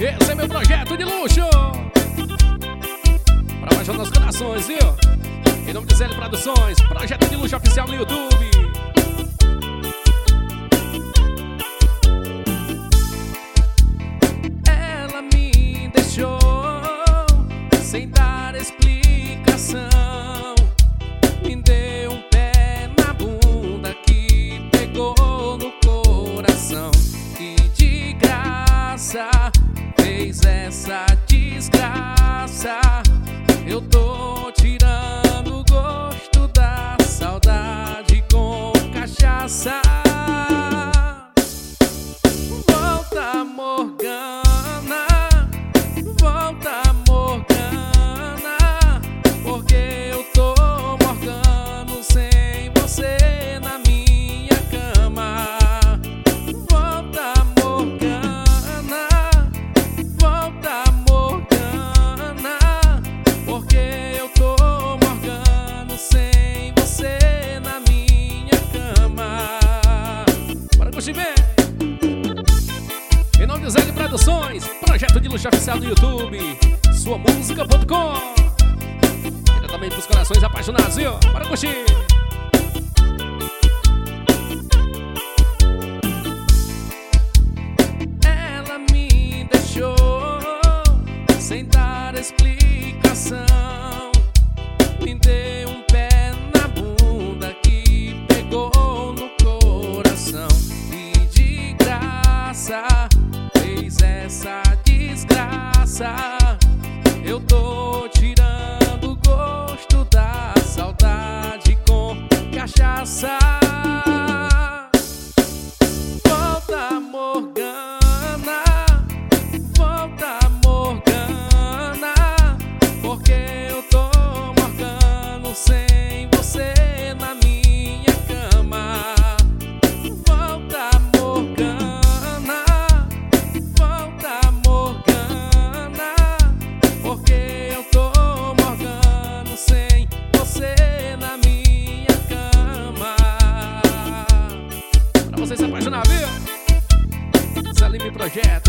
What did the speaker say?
Esse é meu projeto de luxo pra apaixonar os corações, viu? Em nome de Zélio Produções, projeto de luxo oficial no YouTube. Ela me deixou sem dar explicação, me deu um pé na bunda que pegou no coração e de graça fez essa desgraça. Eu tô tirando o gosto da saudade com cachaça. Volta, Morgana, volta, Morgana, porque eu tô morgando sem você na minha cama. Volta, Morgana, volta, Morgana, porque eu tô morgando sem você na minha cama. Bora curtir bem! Em nome de Zélio Produções, projeto de luxo oficial no YouTube, suamusica.com. Diretamente pros corações apaixonados, viu? Bora curtir! Ela me deixou sem dar explicação, me deu um pé na bunda que pegou no coração e de graça fez essa desgraça. Eu tô tirando o gosto da saudade com cachaça. Volta, Morgana, volta, Morgana, porque eu tô morgando sem você na minha cama. Volta, Morgana, volta, Morgana, porque eu tô morgando sem você na minha cama. Pra você se apaixonar, viu? Zélio Projeto.